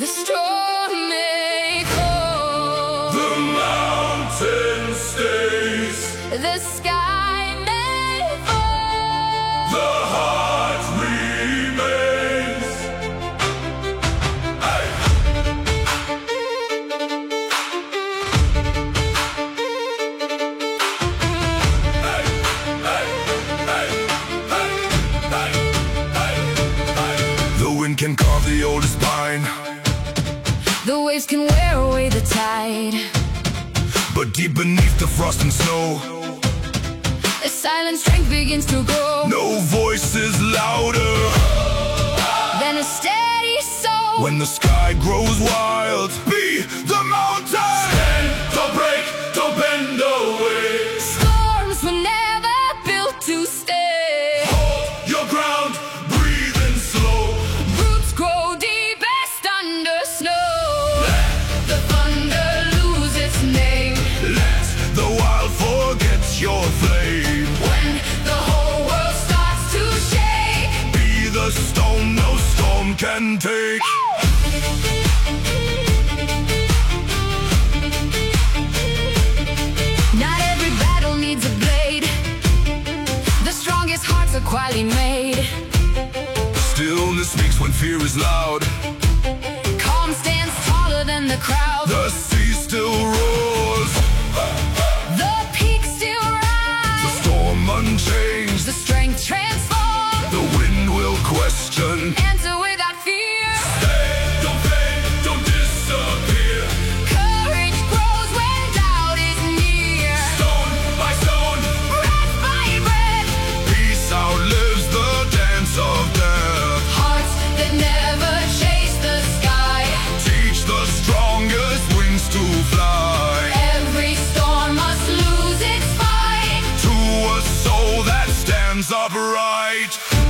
The storm may fall, the mountain stays, the sky may fall, the heart remains. Hey! Hey, hey, hey, hey, hey, hey. The wind can carve the oldest pine, the waves can wear away the tide, but deep beneath the frost and snow, a silent strength begins to grow. no voice is louder Then a steady soul. when the sky grows wild. Be the mountain. Stand, don't break, don't bend away. Storms were never built to stay. Hold your ground, breathing slow. Roots grow deepest under snow. The thunder lose its name Let the wild forget your flame. when the whole world starts to shake. Be the stone no storm can take. Not every battle needs a blade. The strongest hearts are quietly made. Stillness speaks when fear is loud. Calm stands taller than the crowd. The sea still roars, The peaks still the rise. storm unchanged. The strength transforms. The wind will question. Enter without fear. Stay, don't fade, don't disappear. Courage grows when doubt is near. Stone by stone, Breath by breath. peace outlives the dance of death. Hearts that never chase the sky. Teach the strongest wings to fly. Every storm must lose its fight. To a soul that stands upright.